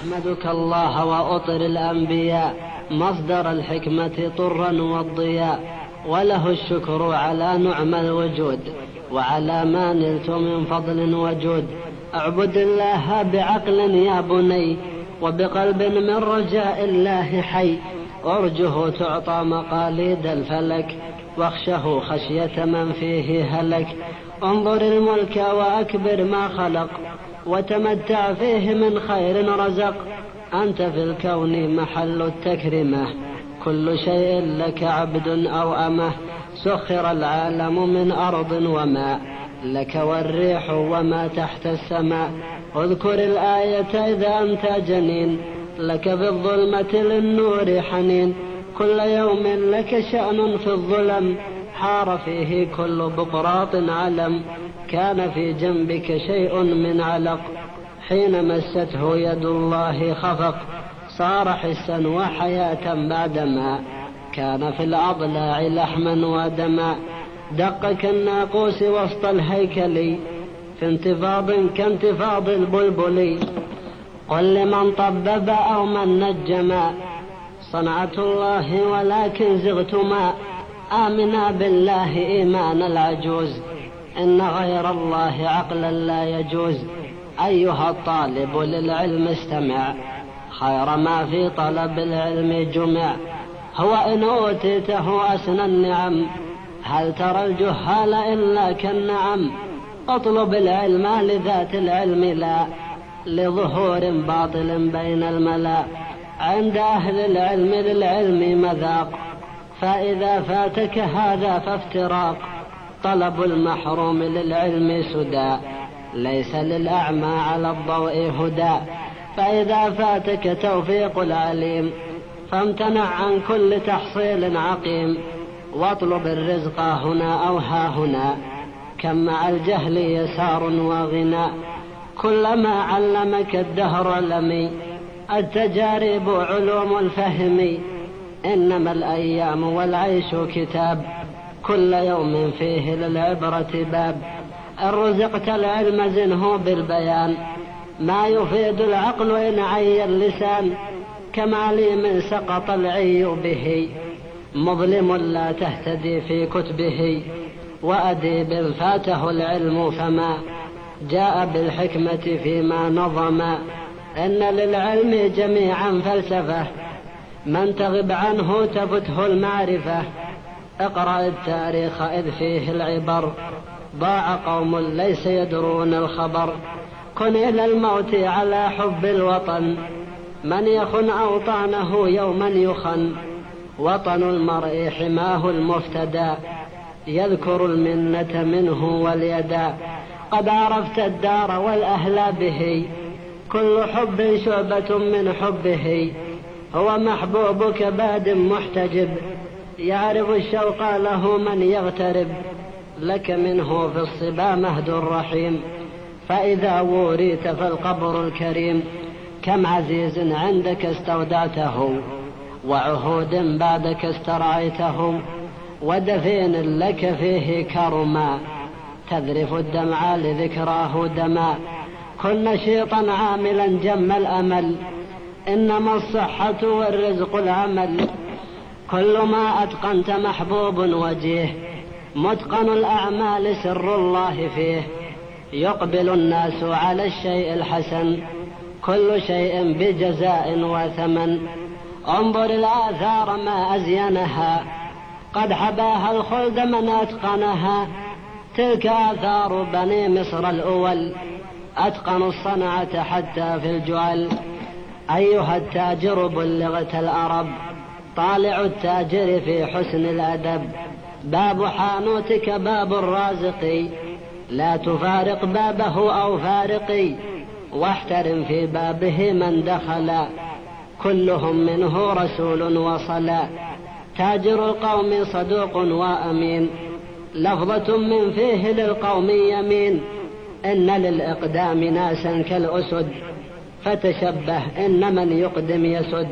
أحمدك الله وأطر الأنبياء مصدر الحكمة طرا والضياء، وله الشكر على نعم الوجود وعلى ما نلت من فضل وجود. اعبد الله بعقل يا بني وبقلب من رجاء الله حي، أرجه تعطى مقاليد الفلك واخشه خشية من فيه هلك. انظر الملك وأكبر ما خلق وتمتع فيه من خير رزق، أنت في الكون محل التكرمة كل شيء لك عبد أو أمه. سخر العالم من أرض وماء لك والريح وما تحت السماء. اذكر الآية إذا أنت جنين لك بالظلمة للنور حنين، كل يوم لك شأن في الظلم حار فيه كل بقراط علم. كان في جنبك شيء من علق حين مسته يد الله خفق، صار حسا وحياة بعدما كان في الأضلاع لحما ودما. دق كالناقوس وسط الهيكل في انتفاض كانتفاض البلبل، قل لمن طبب أو من نجما صنعة الله ولكن زغتما. آمنا بالله إيمان العجوز إن غير الله عقلا لا يجوز. أيها الطالب للعلم استمع خير ما في طلب العلم جمع، هو إن أوتيته أسنى النعم هل ترى الجهال إلا كالنعم. اطلب العلم لذات العلم لا لظهور باطل بين الملا، عند أهل العلم للعلم مذاق فإذا فاتك هذا فافتراق. طلب المحروم للعلم سدى ليس للأعمى على الضوء هدى، فإذا فاتك توفيق العليم فامتنع عن كل تحصيل عقيم. واطلب الرزق هنا أو ها هنا كم مع الجهل يسار وغنى، كلما علمك الدهر علمي التجارب علوم الفهم. إنما الأيام والعيش كتاب كل يوم فيه للعبرة باب. إن رزقت العلم زنه بالبيان ما يفيد العقل إن عي اللسان. كمعلم سقط العي به مظلم لا تهتدي في كتبه، وأديب فاته العلم فما جاء بالحكمة فيما نظم. إن للعلم جميعا فلسفة من تغب عنه تفته المعرفة. اقرأ التاريخ إذ فيه العبر ضاع قوم ليس يدرون الخبر. كن إلى الموت على حب الوطن من يخن أوطانه يوما يخن. وطن المرء حماه المفتدى يذكر المنة منه واليدا. قد عرفت الدار والأهل به كل حب شعبة من حبه. هو محبوبك باد محتجب يعرف الشوق له من يغترب. لك منه في الصبا مهد الرحيم فإذا وريت فالقبر الكريم. كم عزيز عندك استودعته وعهود بعدك استرعيته، ودفين لك فيه كرما تذرف الدمع لذكراه دما. كن نشيطا عاملا جم الأمل إنما الصحة والرزق العمل. كل ما أتقنت محبوب وجيه متقن الأعمال سر الله فيه. يقبل الناس على الشيء الحسن كل شيء بجزاء وثمن. انظر الآثار ما أزينها قد حباها الخلد من أتقنها. تلك آثار بني مصر الأول أتقنوا الصنعة حتى في الجعل. أيها التاجر بلغت الأرب طالع التاجر في حسن الأدب. باب حانوتك باب الرازق لا تفارق بابه أو فارقي، واحترم في بابه من دخل كلهم منه رسول وصلا. تاجر القوم صدوق وأمين لفظة من فيه للقوم يمين. إن للإقدام ناسا كالأسد فتشبه إن من يقدم يسد.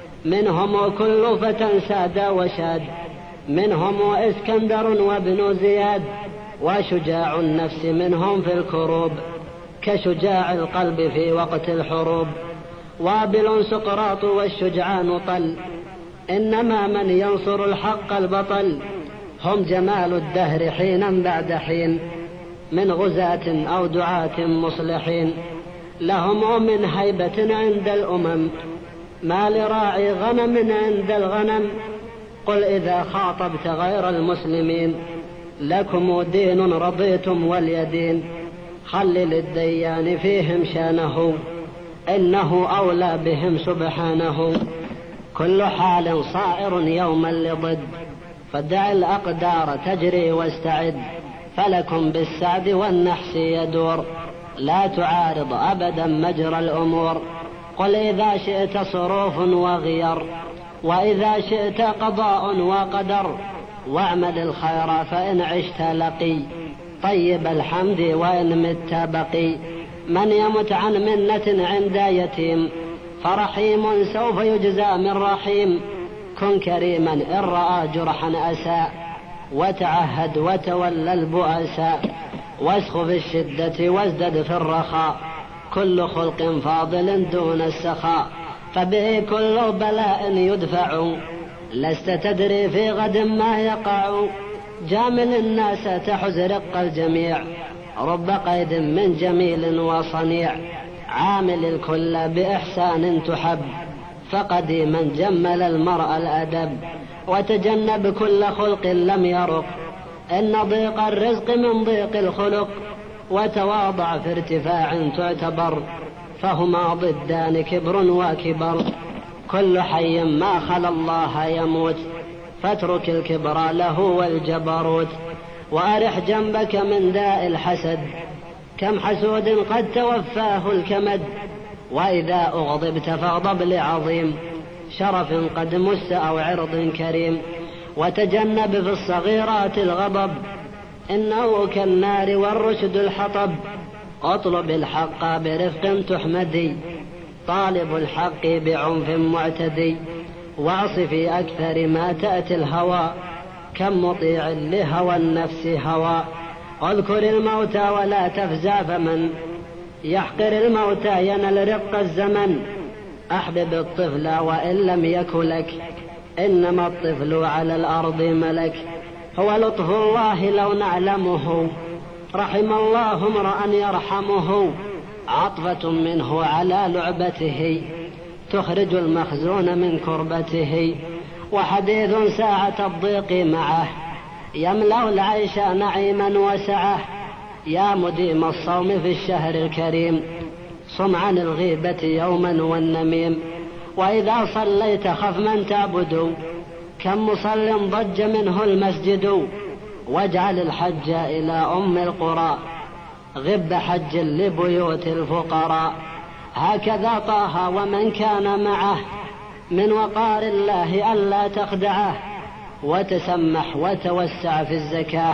منهم كل فتى ساد وشاد منهم اسكندر وابن زياد. وشجاع النفس منهم في الكروب كشجاع القلب في وقت الحروب. وابل سقراط والشجعان طل، إنما من ينصر الحق البطل. هم جمال الدهر حينا بعد حين، من غزاة أو دعاة مصلحين. لهم من هيبة عند الأمم، ما لراعي غنم عند الغنم. قل إذا خاطبت غير المسلمين، لكم دين رضيتم واليدين. خلل الديان فيهم شانه، إنه أولى بهم سبحانه. كل حال صائر يوما لضد، فدع الأقدار تجري واستعد. فلكم بالسعد والنحس يدور، لا تعارض أبدا مجرى الأمور. قل إذا شئت صروف وغير، وإذا شئت قضاء وقدر. واعمل الخير فإن عشت لقي، طيب الحمد وإن مت بقي. من يمت عن منة عند يتيم، فرحيم سوف يجزى من رحيم. كن كريما إن رأى جرحا أساء، وتعهد وتولى البؤساء. واسخ في الشدة وازدد في الرخاء، كل خلق فاضل دون السخاء. فبه كل بلاء يدفع، لست تدري في غد ما يقع. جامل الناس تحز رق الجميع، رب قيد من جميل وصنيع. عامل الكل بإحسان تحب، فقدي من جمل المرء الأدب. وتجنب كل خلق لم يرق، إن ضيق الرزق من ضيق الخلق. وتواضع في ارتفاع تعتبر، فهما ضدان كبر وكبر. كل حي ما خلا الله يموت، فاترك الكبر له والجبروت. وأرح جنبك من داء الحسد، كم حسود قد توفاه الكمد. وإذا أغضبت فاغضب لعظيم شرف قد مس أو عرض كريم. وتجنب في الصغيرات الغضب، إنه كالنار والرشد الحطب. اطلب الحق برفق تحمدي، طالب الحق بعنف معتدي. واعص في أكثر ما تأتي الهوى، كم مطيع لهوى النفس هوى. اذكر الموتى ولا تفزع، فمن يحقر الموتى ينل رق الزمن. أحبب الطفل وإن لم يكن لك، إنما الطفل على الأرض ملك. هو لطف الله لو نعلمه، رحم الله امرأ يرحمه. عطفة منه على لعبته، تخرج المخزون من كربته. وحديث ساعة الضيق معه، يملأ العيش نعيما وسعه. يا مديم الصوم في الشهر الكريم، صم عن الغيبة يوما والنميم. وإذا صليت خف من تعبد، كم مصل ضج منه المسجد. واجعل الحج إلى أم القرى، غب حج لبيوت الفقراء. هكذا طه ومن كان معه، من وقار الله ألا تخدعه. وتسمح وتوسع في الزكاة،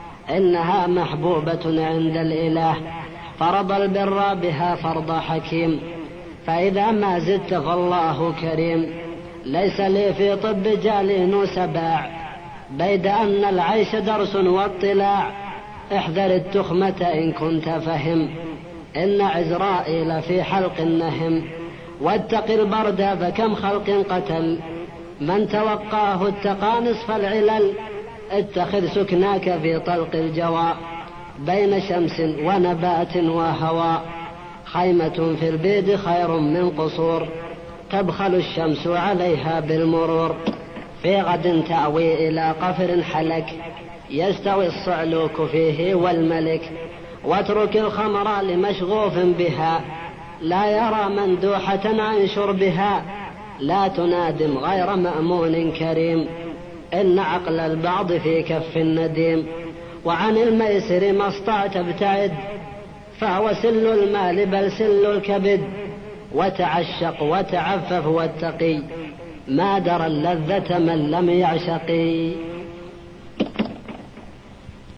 إنها محبوبة عند الإله. فرض البر بها فرض حكيم، فإذا ما زدت فالله كريم. ليس لي في طب جالين سباع، بيد أن العيش درس واطلاع. احذر التخمة إن كنت فهم، إن عزرائيل في حلق النهم. واتق البرد فكم خلق قتل، من توقاه اتقى نصف العلل. اتخذ سكناك في طلق الجوى، بين شمس ونبات وهواء. خيمة في البيد خير من قصور، تبخل الشمس عليها بالمرور. في غد تأوي إلى قفر حلك، يستوي الصعلوك فيه والملك. واترك الخمر لمشغوف بها، لا يرى مندوحة عن شربها. لا تنادم غير مأمون كريم، إن عقل البعض في كف النديم. وعن الميسر ما استطعت ابتعد، فهو سل المال بل سل الكبد. وتعشق وتعفف واتقي، ما درى اللذة من لم يعشقي.